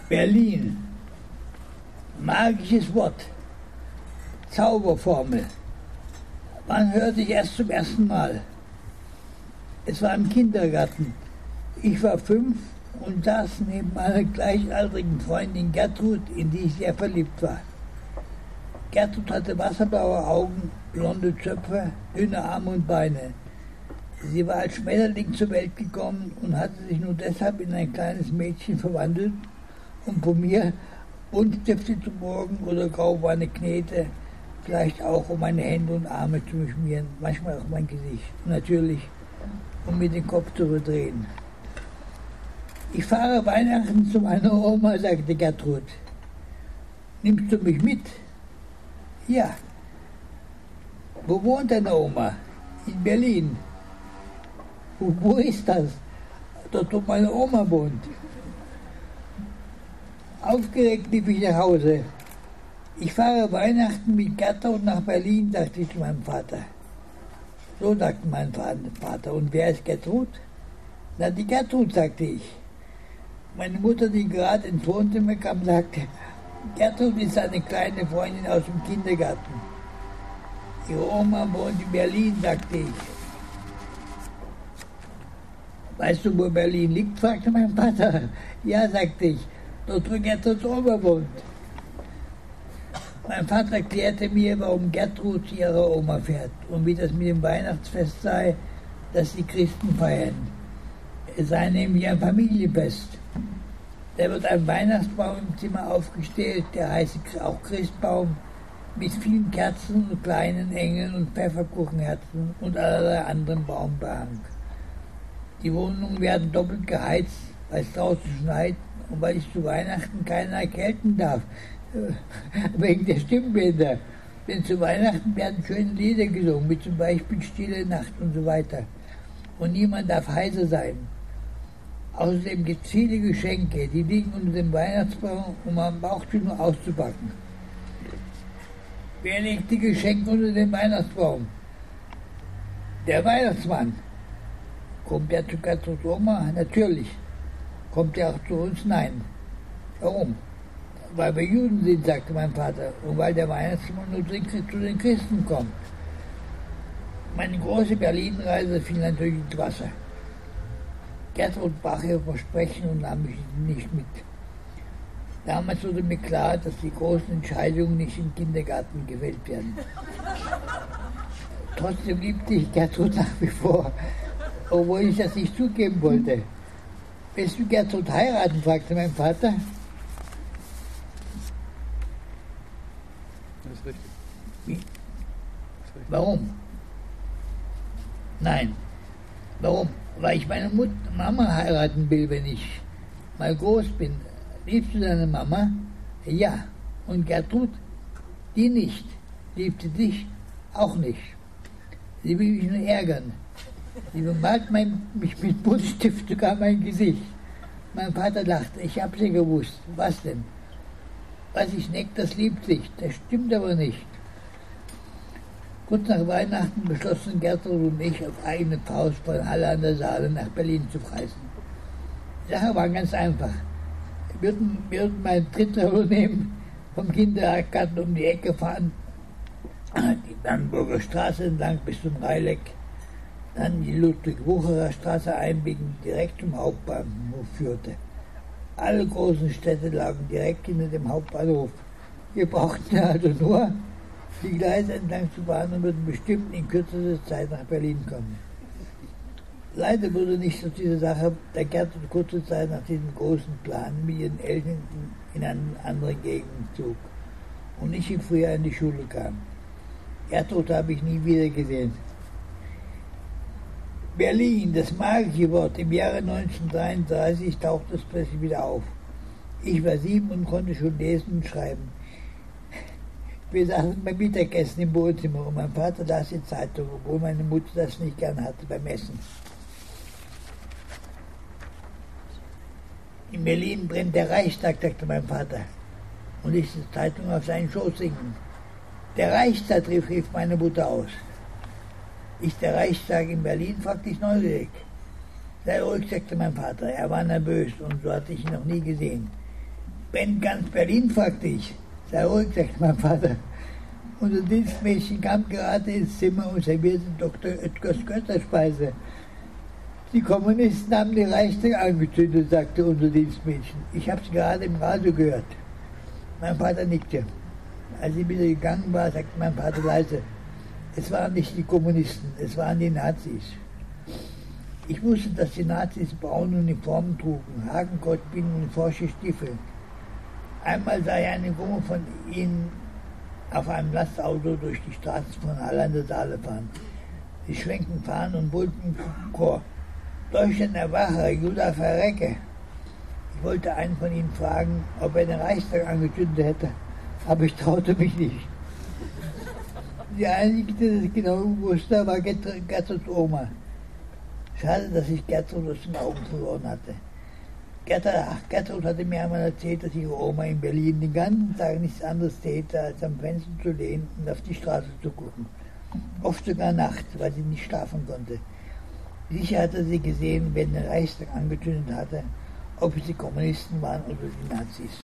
Berlin. Magisches Wort. Zauberformel. Wann hörte ich erst zum ersten Mal? Es war im Kindergarten. Ich war 5 und saß neben meiner gleichaltrigen Freundin Gertrud, in die ich sehr verliebt war. Gertrud hatte wasserblaue Augen, blonde Zöpfe, dünne Arme und Beine. Sie war als Schmetterling zur Welt gekommen und hatte sich nur deshalb in ein kleines Mädchen verwandelt, um von mir Buntstifte zu borgen oder grauweine Knete, vielleicht auch um meine Hände und Arme zu beschmieren, manchmal auch mein Gesicht. Und natürlich, um mir den Kopf zu verdrehen. Ich fahre Weihnachten zu meiner Oma, sagte Gertrud. Nimmst du mich mit? Ja. Wo wohnt deine Oma? In Berlin. Wo ist das? Dort, wo meine Oma wohnt. Aufgeregt lief ich nach Hause. Ich fahre Weihnachten mit Gertrud nach Berlin, sagte ich zu meinem Vater. So sagte mein Vater. Und wer ist Gertrud? Na, die Gertrud, sagte ich. Meine Mutter, die gerade ins Wohnzimmer kam, sagte, Gertrud ist eine kleine Freundin aus dem Kindergarten. Ihre Oma wohnt in Berlin, sagte ich. Weißt du, wo Berlin liegt? Fragte mein Vater. Ja, sagte ich. Dort, wo Gertruds Oma wohnt. Mein Vater erklärte mir, warum Gertrud zu ihrer Oma fährt und wie das mit dem Weihnachtsfest sei, das die Christen feiern. Es sei nämlich ein Familienfest. Da wird ein Weihnachtsbaum im Zimmer aufgestellt, der heißt auch Christbaum, mit vielen Kerzen und kleinen Engeln und Pfefferkuchenherzen und allerlei anderen Baumbehang. Die Wohnungen werden doppelt geheizt, weil es draußen schneit und weil ich zu Weihnachten keinen erkälten darf, wegen der Stimmbänder. Denn zu Weihnachten werden schöne Lieder gesungen, wie zum Beispiel Stille Nacht und so weiter. Und niemand darf heiser sein. Außerdem gibt es viele Geschenke, die liegen unter dem Weihnachtsbaum und man braucht sie nur auszupacken. Wer legt die Geschenke unter den Weihnachtsbaum? Der Weihnachtsmann. Kommt er zu Gertruds Oma? Natürlich. Kommt er auch zu uns? Nein. Warum? Weil wir Juden sind, sagte mein Vater, und weil der Weihnachtsmann nur zu den Christen kommt. Meine große Berlin-Reise fiel natürlich ins Wasser. Gertrud brach ihr Versprechen und nahm mich nicht mit. Damals wurde mir klar, dass die großen Entscheidungen nicht im Kindergarten gewählt werden. Trotzdem liebte ich Gertrud nach wie vor, obwohl ich das nicht zugeben wollte. Willst du Gertrud heiraten? Fragte mein Vater. Das ist richtig. Wie? Das ist richtig. Warum? Nein. Warum? Weil ich meine Mama heiraten will, wenn ich mal groß bin. Liebst du deine Mama? Ja. Und Gertrud? Die nicht. Liebte dich? Auch nicht. Sie will mich nur ärgern. Sie bemalt mich mit Buntstift sogar mein Gesicht. Mein Vater lachte. Ich hab's ja gewusst. Was denn? Was ich neckt, das liebt sich. Das stimmt aber nicht. Kurz nach Weihnachten beschlossen Gertrud und ich auf eigene Faust von Halle an der Saale nach Berlin zu reisen. Die Sache war ganz einfach. Wir würden meinen Trittrollo nehmen, vom Kindergarten um die Ecke fahren, die Bernburger Straße entlang bis zum Reileck, dann die Ludwig-Wucherer Straße einbiegen, die direkt zum Hauptbahnhof führte. Alle großen Städte lagen direkt hinter dem Hauptbahnhof. Wir brauchten also nur die Gleise entlang zu fahren und würden bestimmt in kürzester Zeit nach Berlin kommen. Leider wurde nicht aus dieser Sache, da Gertrud kurze Zeit nach diesem großen Plan mit ihren Eltern in eine andere Gegend zog und ich im Frühjahr in die Schule kam. Gertrud habe ich nie wieder gesehen. Berlin, das magische Wort. Im Jahre 1933 tauchte es plötzlich wieder auf. Ich war 7 und konnte schon lesen und schreiben. Wir saßen beim Mittagessen im Wohnzimmer und mein Vater las die Zeitung, obwohl meine Mutter das nicht gern hatte beim Essen. In Berlin brennt der Reichstag, sagte mein Vater und ließ die Zeitung auf seinen Schoß sinken. Der Reichstag, rief meine Mutter aus. Ist der Reichstag in Berlin? Fragte ich neugierig. Sei ruhig, sagte mein Vater. Er war nervös und so hatte ich ihn noch nie gesehen. Wenn ganz Berlin, fragte ich. Sei ruhig, sagt mein Vater. Unser Dienstmädchen kam gerade ins Zimmer und servierte Dr. Oetkers Götterspeise. Die Kommunisten haben die Reichstag angezündet, sagte unser Dienstmädchen. Ich habe es gerade im Radio gehört. Mein Vater nickte. Als sie wieder gegangen war, sagte mein Vater leise, es waren nicht die Kommunisten, es waren die Nazis. Ich wusste, dass die Nazis braune Uniformen trugen, Hakenkreuzbinden und forsche Stiefel. Einmal sah ich eine Gruppe von ihnen auf einem Lastauto durch die Straßen von Halle an der Saale fahren. Sie schwenkten Fahnen und brüllten im Chor. Deutschland erwache, Juda verrecke. Ich wollte einen von ihnen fragen, ob er den Reichstag angezündet hätte, aber ich traute mich nicht. Die einzige, die das genau wusste, war Gertruds Oma. Schade, dass ich Gertrud aus den Augen verloren hatte. Gertrud hatte mir einmal erzählt, dass ihre Oma in Berlin den ganzen Tag nichts anderes täte, als am Fenster zu lehnen und auf die Straße zu gucken. Oft sogar nachts, weil sie nicht schlafen konnte. Sicher hatte sie gesehen, wer den Reichstag angezündet hatte, ob es die Kommunisten waren oder die Nazis.